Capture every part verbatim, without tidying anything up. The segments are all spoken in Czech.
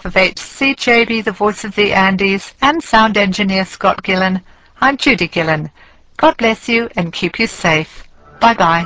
of H C J B, the Voice of the Andes, and sound engineer Scott Gillen, I'm Judy Gillen. God bless you and keep you safe. Bye-bye.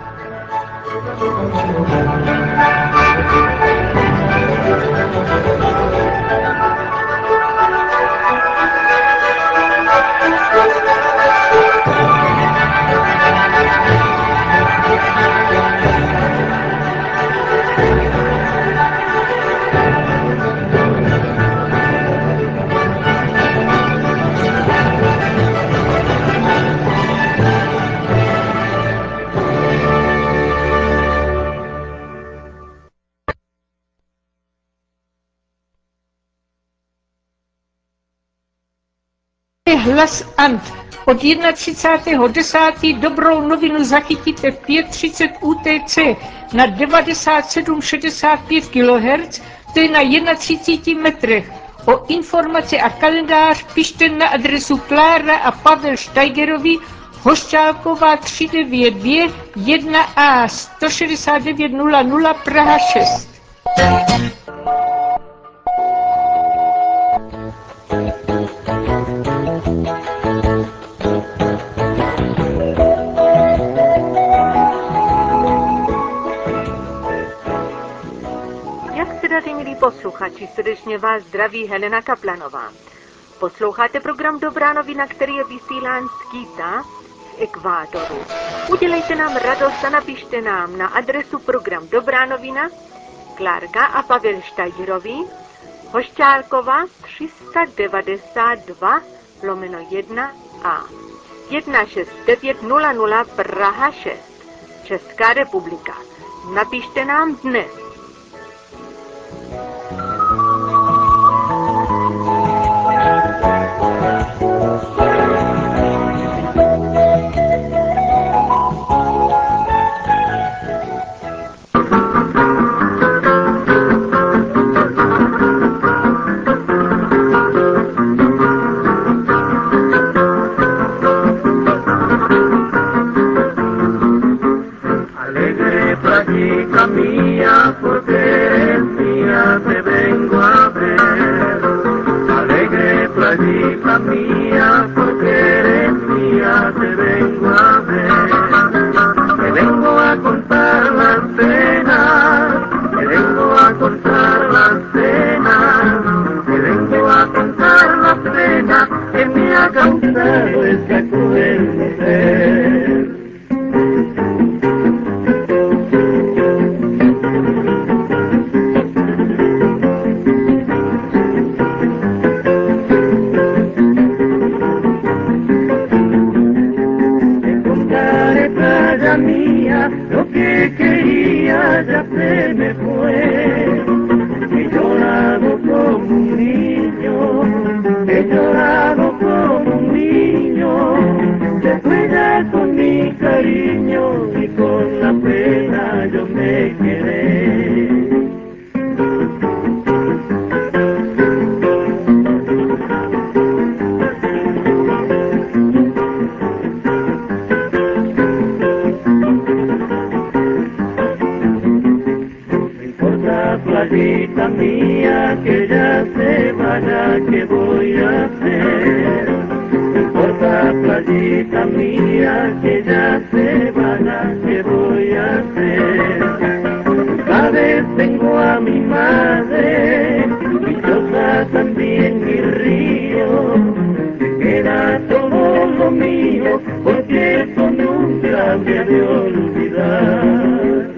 Hlas Ant. Od třicátého prvního desátého dobrou novinu zachytíte v pět třicet U T C na devadesát sedm šedesát pět kilohertzů, to je na třiceti jedna metrech. O informace a kalendář pište na adresu Klára a Pavel Steigerovi, Hošťálková tři devět dvě jedna A sto šedesát devět nula nula Praha šest. Milí posluchači, srdečně vás zdraví Helena Kaplanová. Posloucháte program Dobrá novina, který je vysílán z Quita v Ekvádoru. Udělejte nám radost a napište nám na adresu program Dobrá novina, Klárka a Pavel Steigerovi, Hošťálkova tři devadesát dva lomeno jedna A jedna šest devět nula nula Praha šest, Česká republika. Napište nám dnes. Playita mía, porque eres mía, te vengo a ver. Alegre playita mía, porque eres mía, te vengo a ver. Te vengo a contar la cena, te vengo a contar la cena, te vengo a contar la cena que me ha causado esta cruel mujer. Mía, lo que quería ya se me fue. He llorado como un niño, he llorado como un niño. Se fue ya con mi cariño y con la pena yo me quedé. Playita mía, que ya se vaya, ¿qué voy a hacer? No importa, playita mía, que ya se vaya, ¿qué voy a hacer? Sabes, tengo a mi madre, dichosa también mi río, me queda todo lo mío, porque eso nunca me ha de olvidar.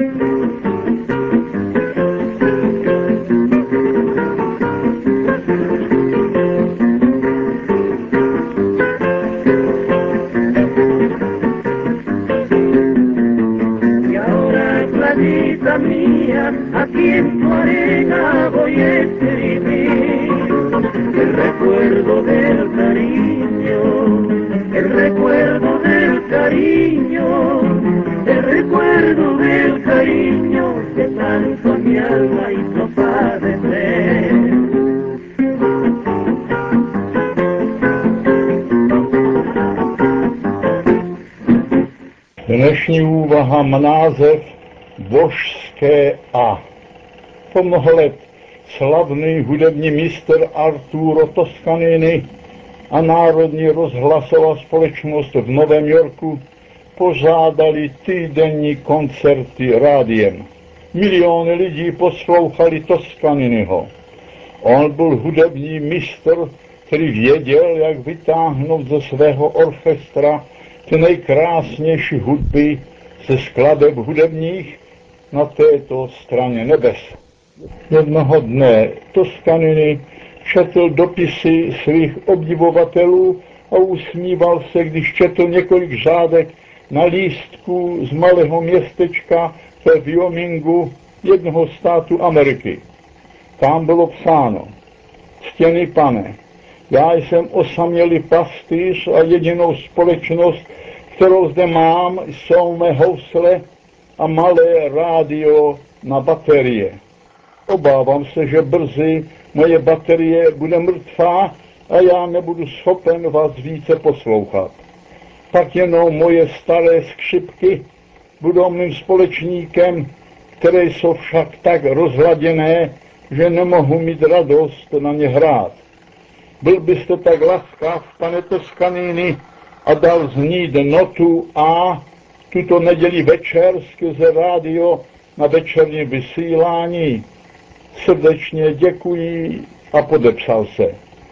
Playita mía, aquí en tu arena voy a escribir el recuerdo del cariño, el recuerdo del cariño, el recuerdo del cariño que tanto a mi alma hizo padecer. Dnešní úvaha má název Božské A. Po mnoho let slavný hudební mistr Arturo Toscanini a Národní rozhlasová společnost v Novém Yorku pořádali týdenní koncerty rádiem. Miliony lidí poslouchali Toscaniniho. On byl hudební mistr, který věděl, jak vytáhnout ze svého orchestra ty nejkrásnější hudby ze skladeb hudebních na této straně nebes. Jednoho dne Toscanini četl dopisy svých obdivovatelů a usmíval se, když četl několik řádek na lístku z malého městečka ve Wyomingu, jednoho státu Ameriky. Tam bylo psáno: Ctěný pane, já jsem osamělý pastýř a jedinou společnost, kterou zde mám, jsou mé housle a malé rádio na baterie. Obávám se, že brzy moje baterie bude mrtvá a já nebudu schopen vás více poslouchat. Pak jenom moje staré skřipky budou mým společníkem, které jsou však tak rozladěné, že nemohu mít radost na ně hrát. Byl byste tak laskav, pane Toscanini, a dal znít notu A tuto neděli večer skrze rádio na večerním vysílání. Srdečně děkuji a podepsal se.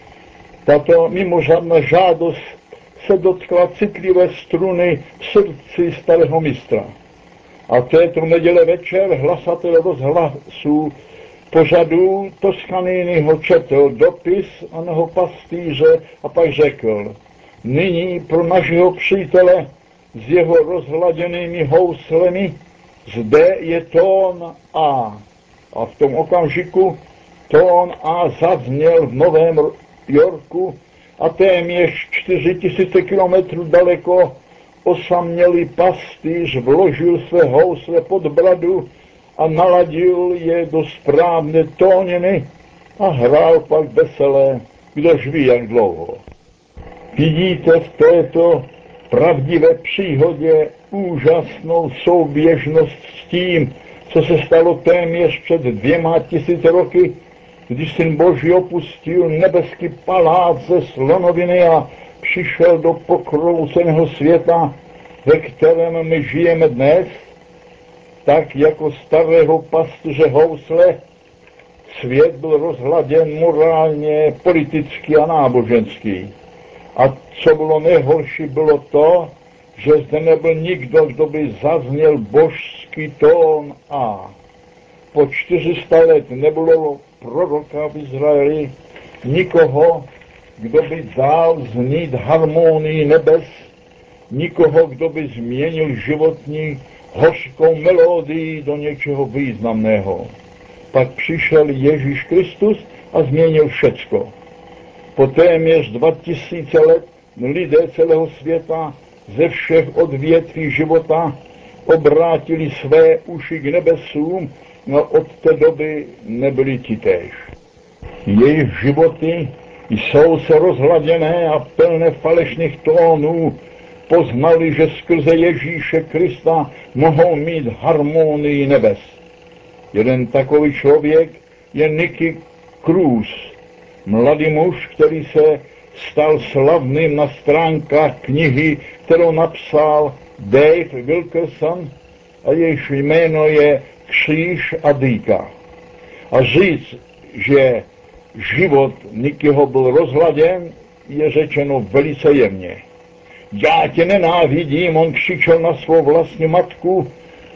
Tato mimořádná žádost se dotkla citlivé struny v srdci starého mistra. A této neděle večer hlasatel rozhlasu pořadu Toscaniniho četl dopis onoho pastýře a pak řekl: nyní pro našeho přítele s jeho rozhladěnými houslemi zde je tón A. A v tom okamžiku tón A zazněl v Novém Yorku a téměř čtyři tisíce kilometrů daleko osamělý pastýř vložil své housle pod bradu a naladil je do správné tóniny a hrál pak veselé, kdož ví jak dlouho. Vidíte v této pravdivé příhodě úžasnou souběžnost s tím, co se stalo téměř před dvěma tisíci roky, když Syn Boží opustil nebeský palác ze slonoviny a přišel do pokrouceného světa, ve kterém my žijeme dnes, tak jako starého pastýře housle, svět byl rozhladěn morálně, politicky a nábožensky. A co bylo nejhorší, bylo to, že zde nebyl nikdo, kdo by zazněl božský tón A. Po čtyři sta let nebylo proroka v Izraeli, nikoho, kdo by dal znít harmonii nebes, nikoho, kdo by změnil životní hořkou melodii do něčeho významného. Pak přišel Ježíš Kristus a změnil všecko. Po téměř dva tisíce let lidé celého světa ze všech odvětví života obrátili své uši k nebesům, no od té doby nebyli titéž. Jejich životy jsou se rozhladěné a plné falešných tónů, poznali, že skrze Ježíše Krista mohou mít harmonii nebes. Jeden takový člověk je Nicky Cruz, mladý muž, který se stal slavným na stránkách knihy, kterou napsal Dave Wilkerson a jejíž jméno je Kříž a dýka. A říct, že život Nickyho byl rozhladěn, je řečeno velice jemně. Já tě nenávidím, on křičel na svou vlastní matku,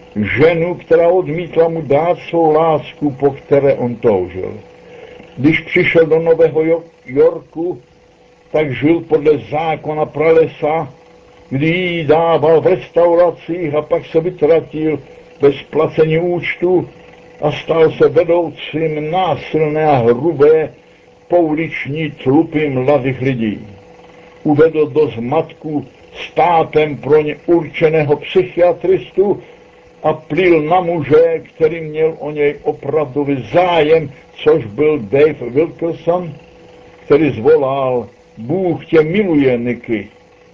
ženu, která odmítla mu dát svou lásku, po které on toužil. Když přišel do Nového Yorku, tak žil podle zákona pralesa, kdy jí dával v restauracích a pak se vytratil bez placení účtu a stal se vedoucím násilné a hrubé pouliční tlupy mladých lidí. Uvedl do zmatku státem pro ně určeného psychiatristu a plil na muže, který měl o něj opravdový zájem, což byl Dave Wilkerson, který zvolal: Bůh tě miluje, Nicky.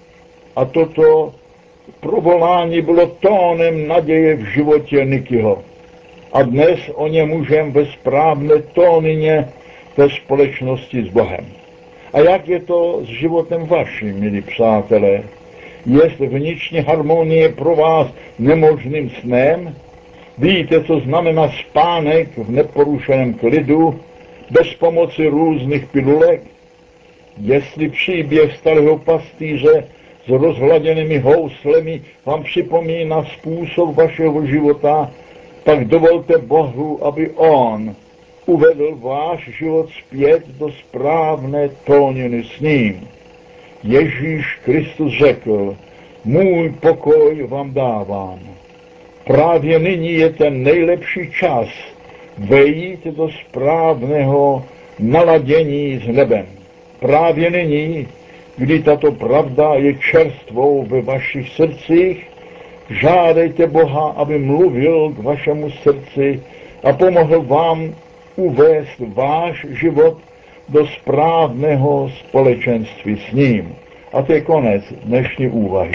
A toto provolání bylo tónem naděje v životě Nickyho. a dnes o ně můžeme ve správné tónině ve společnosti s Bohem. A jak je to s životem vaším, milí přátelé? Jest vnitřní harmonie pro vás nemožným snem? Víte, co znamená spánek v neporušeném klidu, bez pomoci různých pilulek? Jestli příběh starého pastýře s rozhladěnými houslemi vám připomíná způsob vašeho života, tak dovolte Bohu, aby On uvedl váš život zpět do správné tóniny s ním. Ježíš Kristus řekl, můj pokoj vám dávám. Právě nyní je ten nejlepší čas vejít do správného naladění s nebem. Právě nyní, kdy tato pravda je čerstvou ve vašich srdcích, žádejte Boha, aby mluvil k vašemu srdci a pomohl vám uvést váš život do správného společenství s ním. A to je konec dnešní úvahy.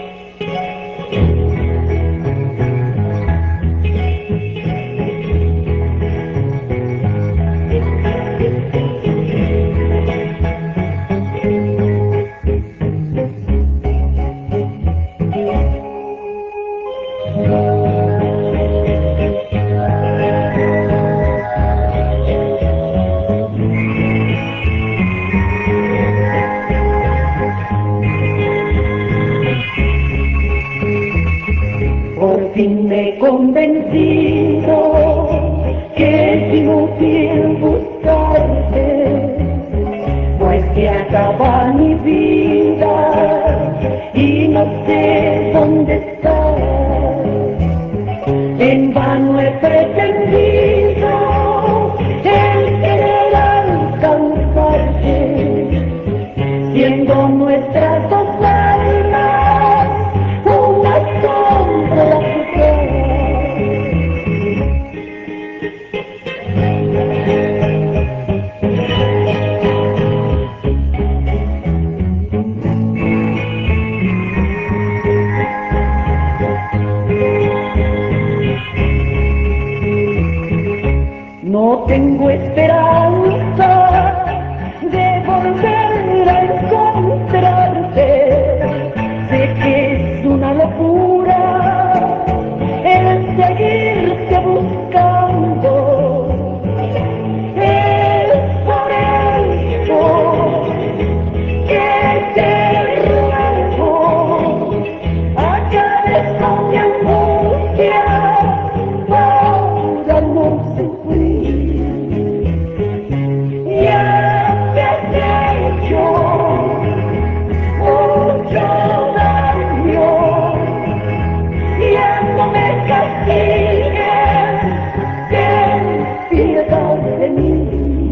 Fin me he convencido que es inútil buscarte, pues que acaba mi vida y no sé dónde estás. En vano he pretendido el querer alcanzarte, siendo nuestras dos almas una sombra. No tengo esperanza de volver a encontrarte. Sé que es una locura el seguirte buscando. Es por eso que te ruego, acabes con mi angustia para no sufrir. Ya te has hecho mucho daño, ya no me castigues, ten piedad de mí.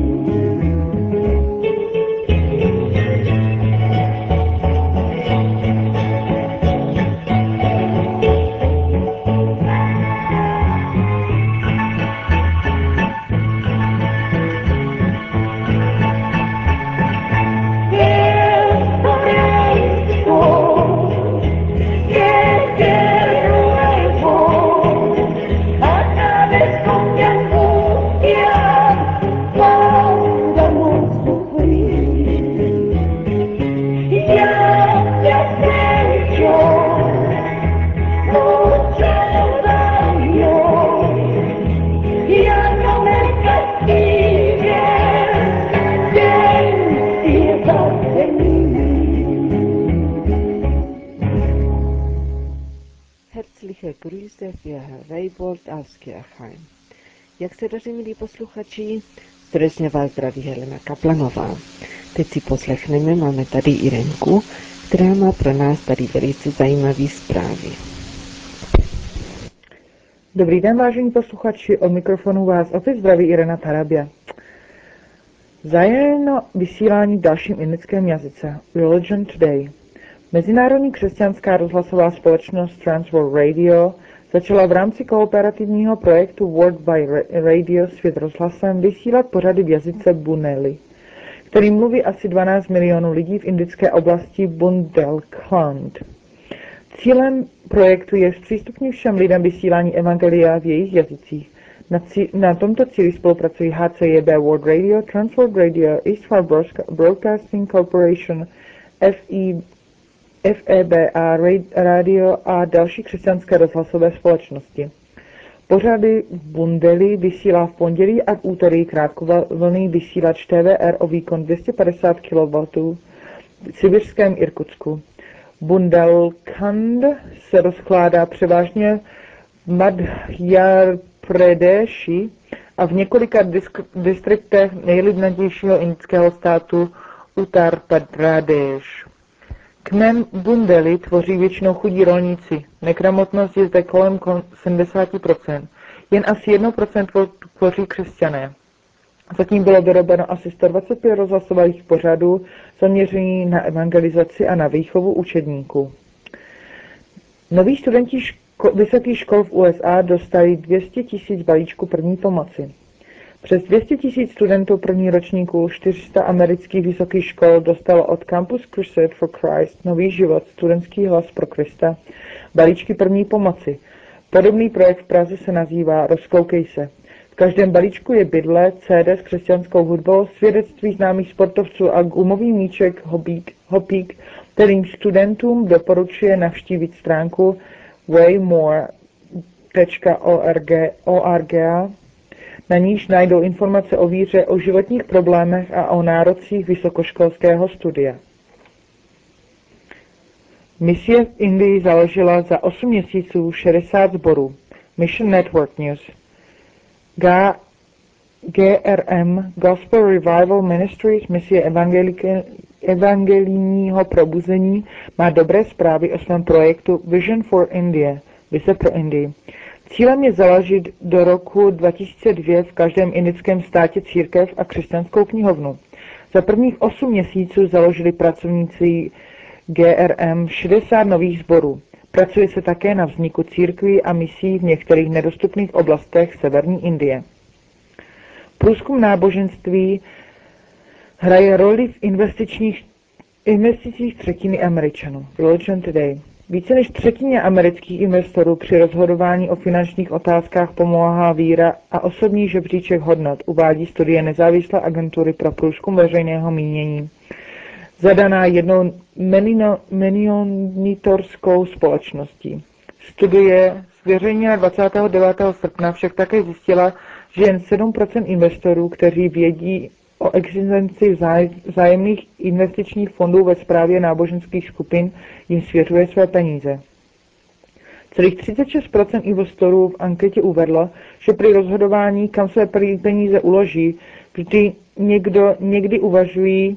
Herzliche Grüße für Reibold aus Kirchheim. Jak se daří, milí posluchači? Srdečně vás zdraví Helena Kaplanová. Teď si poslechneme, máme tady Irenku, která má pro nás tady velice zajímavé zprávy. Dobrý den, vážení posluchači, od mikrofonu vás opět zdraví Irena Tarabia. Zájemno vysílání v dalším indickém jazyce, Religion Today. Mezinárodní křesťanská rozhlasová společnost Transworld Radio začala v rámci kooperativního projektu World by Radio Svět rozhlasem vysílat pořady v jazyce Buneli, který mluví asi dvanáct milionů lidí v indické oblasti Bundelkhand. Cílem projektu je zpřístupnit všem lidem vysílání evangelia v jejich jazycích. Na, cí, na tomto cíli spolupracují H C J B World Radio, Transworld Radio, East Far Broadcasting Corporation, F E B A Radio a další křesťanské rozhlasové společnosti. Pořady Bundely vysílá v pondělí a v úterý krátkovlnný vysílač T V R o výkon dvě stě padesát kilowattů v sibiřském Irkutsku. Bundelkhand se rozkládá převážně v Madhya Pradeshi a v několika disk- distriktech nejlidnatějšího indického státu Uttar Pradesh. Kmen Bundely tvoří většinou chudí rolníci. Negramotnost je zde kolem sedmdesát procent. Jen asi jedno procento tvoří křesťané. Zatím bylo vyrobeno asi sto dvacet pět rozhlasových pořadů zaměřených na evangelizaci a na výchovu učedníků. Noví studenti ško- vysokých škol v U S A dostali dvě stě tisíc balíčků první pomoci. Přes dvě stě tisíc studentů první ročníku čtyři sta amerických vysokých škol dostalo od Campus Crusade for Christ Nový život, studentský hlas pro Krista, balíčky první pomoci. Podobný projekt v Praze se nazývá Rozkoukej se. V každém balíčku je bydle, C D s křesťanskou hudbou, svědectví známých sportovců a gumový míček Hopík, Hopík, kterým studentům doporučuje navštívit stránku waymore tečka org, na níž najdou informace o víře, o životních problémech a o nárocích vysokoškolského studia. Misie v Indii založila za osm měsíců šedesát sborů. Mission Network News. G R M, Gospel Revival Ministries, misie evangelijního probuzení, má dobré zprávy o svém projektu Vision for India, vize pro Indii. Cílem je založit do roku dva tisíce dva v každém indickém státě církev a křesťanskou knihovnu. Za prvních osm měsíců založili pracovníci G R M šedesát nových sborů. Pracuje se také na vzniku církví a misí v některých nedostupných oblastech severní Indie. Průzkum náboženství hraje roli v investičních investicích třetiny Američanů. Religion Today. Více než třetině amerických investorů při rozhodování o finančních otázkách pomáhá víra a osobní žebříček hodnot, uvádí studie nezávislé agentury pro průzkum veřejného mínění, zadaná jednou monitorskou společností. Studie zveřejněná dvacátého devátého srpna však také zjistila, že jen sedm procent investorů, kteří vědí o existenci vzájemných investičních fondů ve správě náboženských skupin, jim svěřuje své peníze. Celých třicet šest procent investorů v anketě uvedlo, že při rozhodování, kam své peníze uloží, vždy někdo někdy uvažují,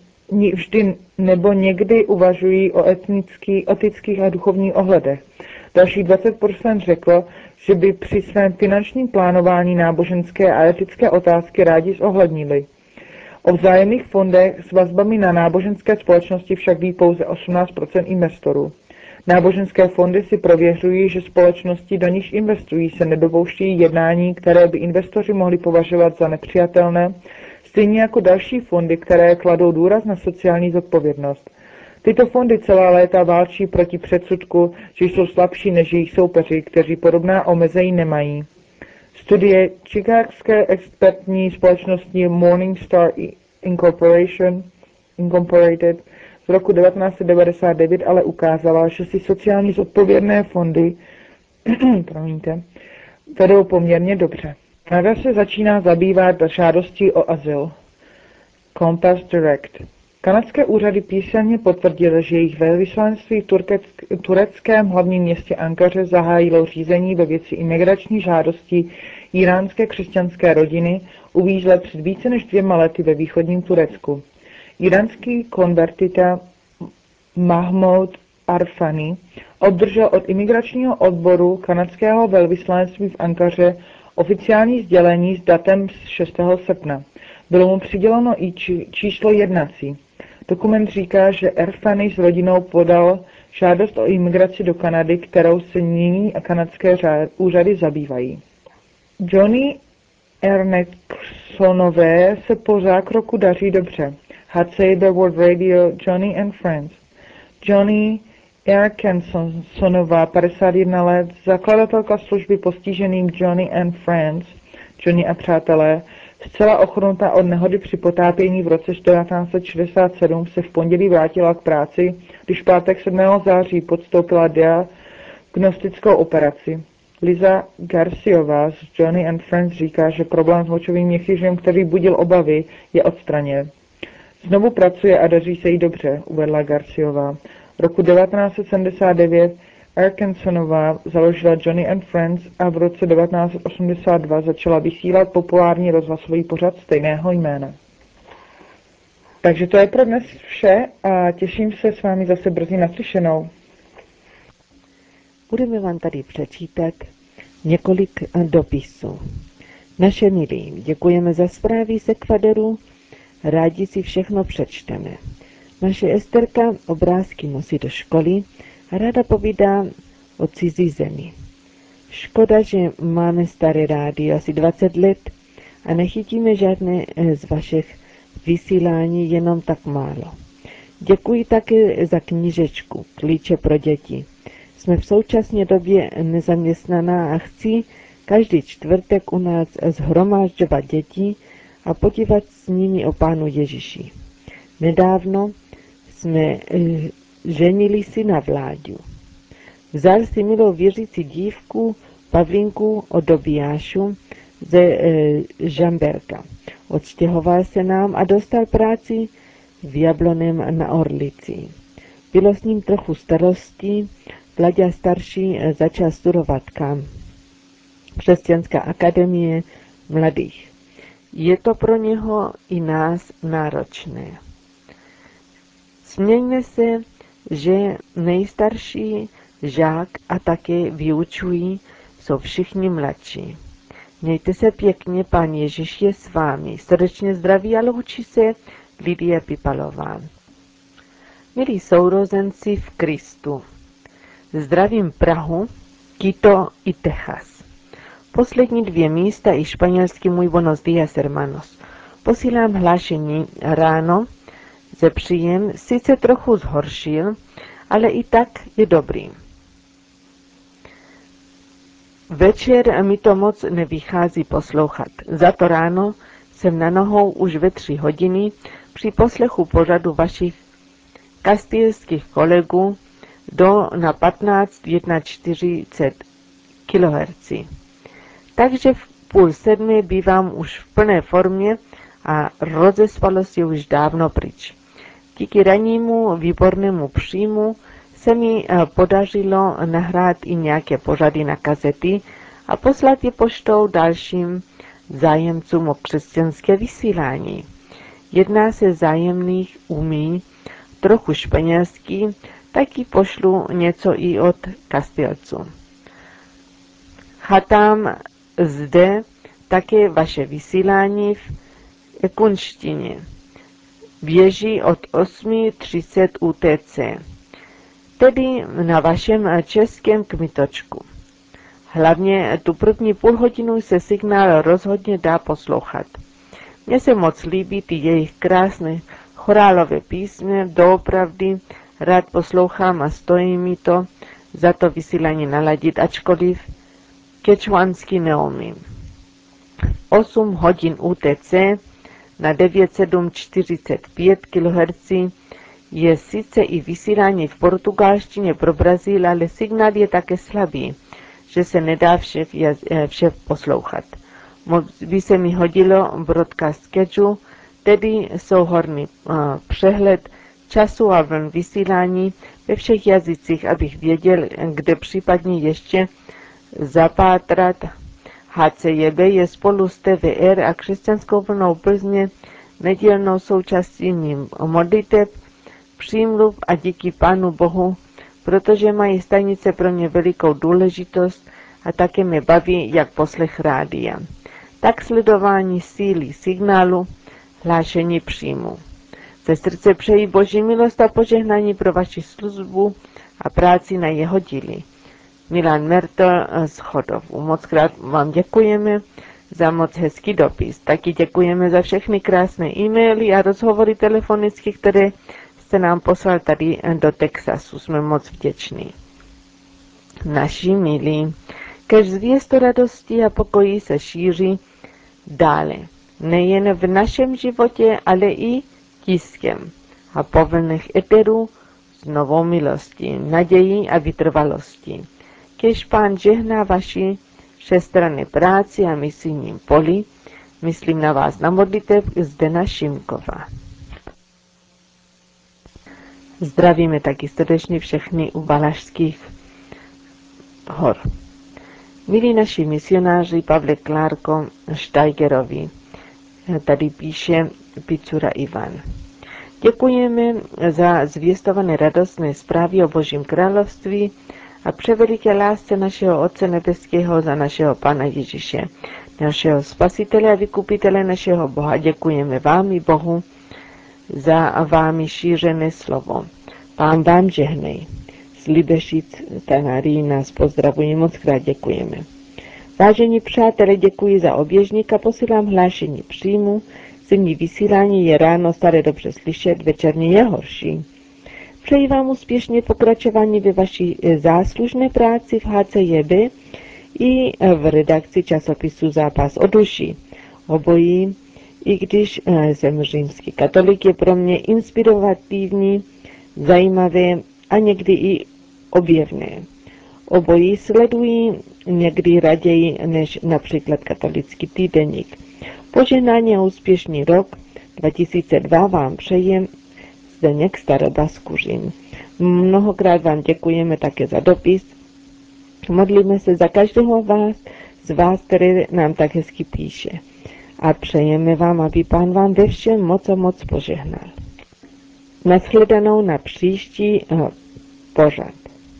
vždy nebo někdy uvažují o etnických, etických a duchovních ohledech. Další dvacet procent řeklo, že by při svém finančním plánování náboženské a etické otázky rádi zohlednili. O vzájemných fondech s vazbami na náboženské společnosti však ví pouze osmnáct procent investorů. Náboženské fondy si prověřují, že společnosti, do níž investují, se nedopouštějí jednání, které by investoři mohli považovat za nepřijatelné, stejně jako další fondy, které kladou důraz na sociální zodpovědnost. Tyto fondy celá léta válčí proti předsudku, že jsou slabší než jejich soupeři, kteří podobná omezení nemají. Studie chicagské expertní společnosti Morningstar Incorporation, Incorporated z roku devatenáct set devadesát devět ale ukázala, že si sociálně zodpovědné fondy promiňte, vedou poměrně dobře. Kanada se začíná zabývat žádostí o azyl. Compass Direct. Kanadské úřady písemně potvrdily, že jejich velvyslanectví v tureckém hlavním městě Ankaře zahájilo řízení ve věci imigrační žádosti iránské křesťanské rodiny uvízlé před více než dvěma lety ve východním Turecku. Iránský konvertita Mahmoud Arfani obdržel od imigračního odboru kanadského velvyslanectví v Ankaře oficiální sdělení s datem šestého srpna. Bylo mu přiděleno i či, číslo jednací. Dokument říká, že Arfani s rodinou podal žádost o imigraci do Kanady, kterou se nyní kanadské úřady zabývají. Johnny Erneksonové se po zákroku daří dobře. H C J B World Radio, Johnny and Friends. Johnny Erkensonová, padesát jedna let, zakladatelka služby postiženým Johnny and Friends, Johnny a přátelé, zcela ochrnutá od nehody při potápění v roce devatenáct set šedesát sedm se v pondělí vrátila k práci, když v pátek sedmého září podstoupila diagnostickou operaci. Liza Garciová z Johnny and Friends říká, že problém s močovým měchýřem, který budil obavy, je odstraněn. Znovu pracuje a daří se jí dobře, uvedla Garciová. Roku devatenáct set sedmdesát devět Arkansonová založila Johnny and Friends a v roce devatenáct set osmdesát dva začala vysílat populární rozhlasový pořad stejného jména. Takže to je pro dnes vše a těším se s vámi zase brzy naslyšenou. Budeme vám tady přečítat několik dopisů. Naše milí, děkujeme za zprávy z Ekvadoru, rádi si všechno přečteme. Naše Esterka obrázky nosí do školy a ráda povídá o cizí zemi. Škoda, že máme staré rádio asi dvacet let a nechytíme žádné z vašich vysílání, jenom tak málo. Děkuji také za knížečku Klíče pro děti. Jsme v současné době nezaměstnaná a chci každý čtvrtek u nás shromážďovat děti a podívat s nimi o Pánu Ježíši. Nedávno jsme e, ženili syna Vláďu. Vzal si milou věřící dívku Pavlinku od Dobijášu ze e, Žamberka. Odstěhoval se nám a dostal práci v Jablonem na Orlici. Bylo s ním trochu starostí, Vláďa starší začal studovat kam? Křesťanská akademie mladých. Je to pro něho i nás náročné. Smějme se, že nejstarší žák a také vyučují jsou všichni mladší. Mějte se pěkně, Pán Ježíš je s vámi. Srdečně zdraví a loučí se Lidie Pipalová. Milí sourozenci v Kristu, zdravím Prahu, Quito i Texas. Poslední dvě místa i španělsky můj buenos días, hermanos. Posílám hlášení ráno, ze příjem sice trochu zhoršil, ale i tak je dobrý. Večer mi to moc nevychází poslouchat. Za to ráno jsem na nohou už ve tři hodiny při poslechu pořadu vašich kastilských kolegů do na patnáct čtyřicet kilohertzů. Takže v půl sedmé bývám už v plné formě a rozespalo se už dávno pryč. Díky rannímu výbornému příjmu se mi podařilo nahrát i nějaké pořady na kazety a poslat je poštou dalším zájemcům o křesťanské vysílání. Jedná se zájemných umí trochu španělsky, taky pošlu něco i od Kastilců. Chatám zde také vaše vysílání v ekunštině. Běží od osm třicet U T C, tedy na vašem českém kmitočku. Hlavně tu první půl hodinu se signál rozhodně dá poslouchat. Mně se moc líbí ty jejich krásné chorálové písně, doopravdy rád poslouchám a stojí mi to za to vysílání naladit, ačkoliv kečuansky neumím. osm hodin U T C na devět sedm čtyřicet pět kilohertzů je sice i vysílání v portugalštině pro Brazíl, ale signál je také slabý, že se nedá vše, vše poslouchat. Moc by se mi hodilo broadcast schedule, tedy souhrnný uh, přehled času a vln vysílání ve všech jazycích, abych věděl, kde případně ještě zapátrat. H C J B je spolu s T V R a křesťanskou vlnou Plzně nedílnou součástí mým modliteb, přímluv a díky Pánu Bohu, protože mají stanice pro mě velikou důležitost a také mě baví jak poslech rádia. Tak sledování síly signálu, hlášení příjmu. Ze srdce přeji Boží milost a požehnání pro vaši službu a práci na jeho díly. Milan Mertel z Chodovu. Moc krát vám děkujeme za moc hezký dopis. Taky děkujeme za všechny krásné e-maily a rozhovory telefonicky, které jste nám poslal tady do Texasu. Jsme moc vděční. Naši milí, kež zvěst radosti a pokoji se šíří dále, nejen v našem životě, ale i tiskem a plných eterů s novou milostí, nadějí a vytrvalostí. Kež Pán žehná vaši všestranné práci a misijním poli, myslím na vás na modlitev Zdena Šimkova. Zdravíme taky srdečně všechny u Valašských hor. Milí naši misionáři Pavle Klárko Steigerovi, tady píše Picura Ivan. Děkujeme za zvěstované radostné zprávy o Božím království a převeliké lásce našeho Otce nebeského za našeho Pána Ježíše, našeho Spasitele a Vykupitele našeho Boha. Děkujeme vám i Bohu za vámi šířené slovo. Pán vám žehnej. Z Libešic Tanarí nás pozdravují, moc krát děkujeme. Vážení přátelé, děkuji za oběžník a posílám hlášení příjmu. Zimní vysílání je ráno staré dobře slyšet, večerní je horší. Přeji vám úspěšně pokračování ve vaší záslužné práci v H C J B i v redakci časopisu Zápas o duši. Obojí, i když jsem římský katolik, je pro mě inspirativní, zajímavé a někdy i objevné. Obojí sledují někdy raději než například katolický týdeník. Požehnání a úspěšný rok dva tisíce dva vám přeje Zdeněk Staroba z Kuřin. Mnohokrát vám děkujeme také za dopis. Modlíme se za každého vás, z vás, který nám tak hezky píše. A přejeme vám, aby Pán vám ve všem moc a moc požehnal. Nashledanou na příští uh, pořad.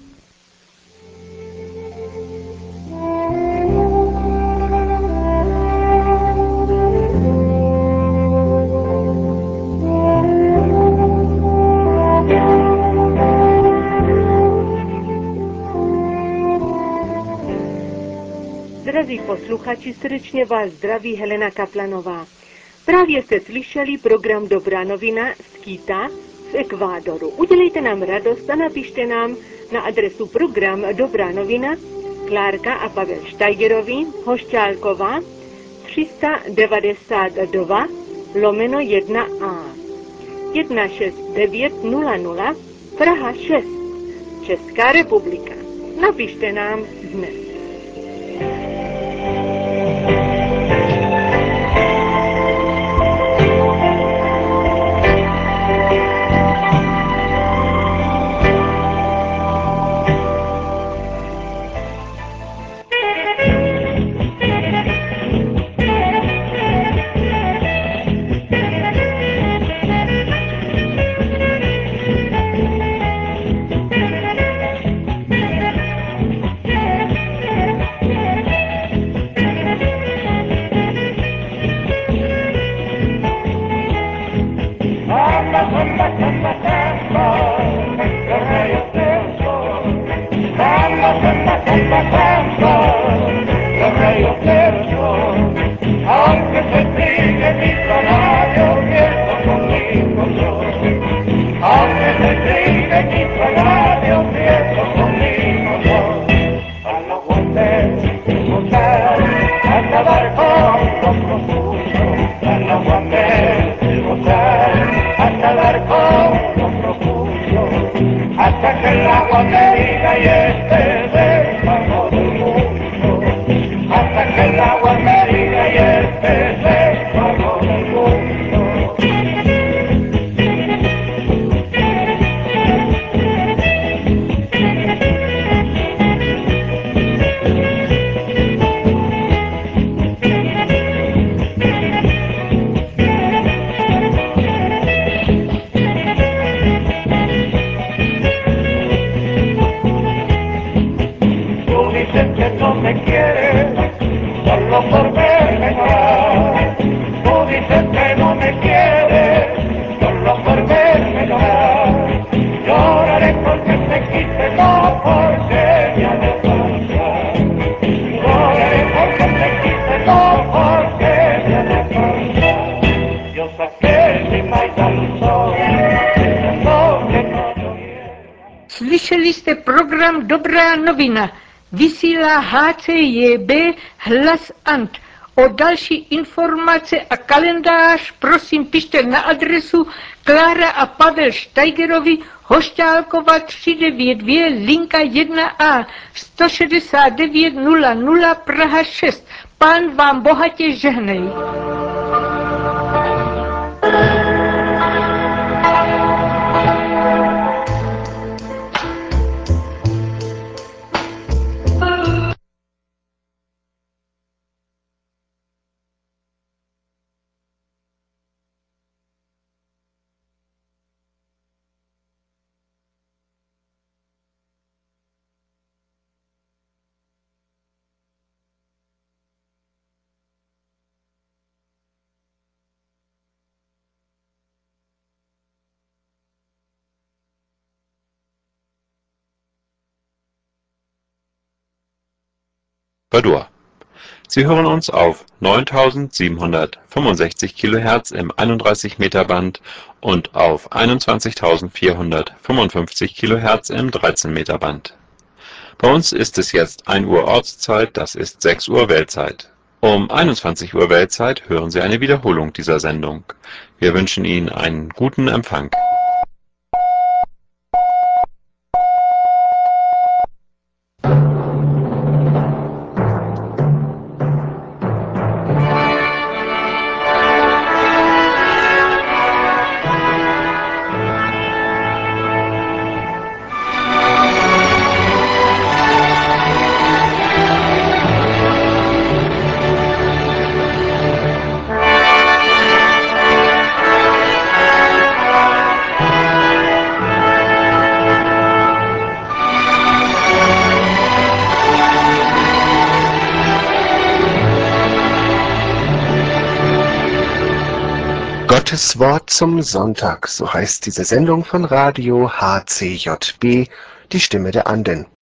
Drazí posluchači, srdečně vás zdraví Helena Kaplanová. Právě jste slyšeli program Dobrá novina z Quita v Ekvádoru. Udělejte nám radost a napište nám na adresu program Dobrá novina, Klárka a Pavel Steigerovi, Hošťálková, tři devadesát dva lomeno jedna A, jedna šest devět nula nula, Praha šest, Česká republika. Napište nám dnes. Aunque se sigue mi salario, pierdo conmigo yo. Aunque se sigue mi salario, pierdo conmigo yo. A los guantes, gozar, a nadar con los profundos. A los guantes, gozar, a nadar con los profundos. Hasta que el agua me diga y este es el pago del mundo. Hasta que el agua me diga y este es el pago del mundo. Tú dices que no me quieres solo por verme llorar. Tú dices que no me quieres solo por verme llorar. Lloraré porque te quise, no porque me ha de faltar. Lloraré porque te quise, no porque me ha de faltar. Yo saqué mi maizaluzón, pensando que no lloviera. Slyšeli jste program Dobrá novina. Vysílá H C J B Hlas Ant. O další informace a kalendář prosím pište na adresu Klára a Pavel Steigerovi, Hošťálkova tři devět dvě, linka jedna A, sto šedesát devět nula nula, Praha šest. Pán vám bohatě žehnej. Padua. Sie hören uns auf neuntausendsiebenhundertfünfundsechzig Kilohertz im einunddreißig Meter Band und auf einundzwanzigtausendvierhundertfünfundfünfzig Kilohertz im dreizehn Meter Band. Bei uns ist es jetzt ein Uhr Ortszeit, das ist sechs Uhr Weltzeit. Um einundzwanzig Uhr Weltzeit hören Sie eine Wiederholung dieser Sendung. Wir wünschen Ihnen einen guten Empfang. Gottes Wort zum Sonntag, so heißt diese Sendung von Radio H C J B, die Stimme der Anden.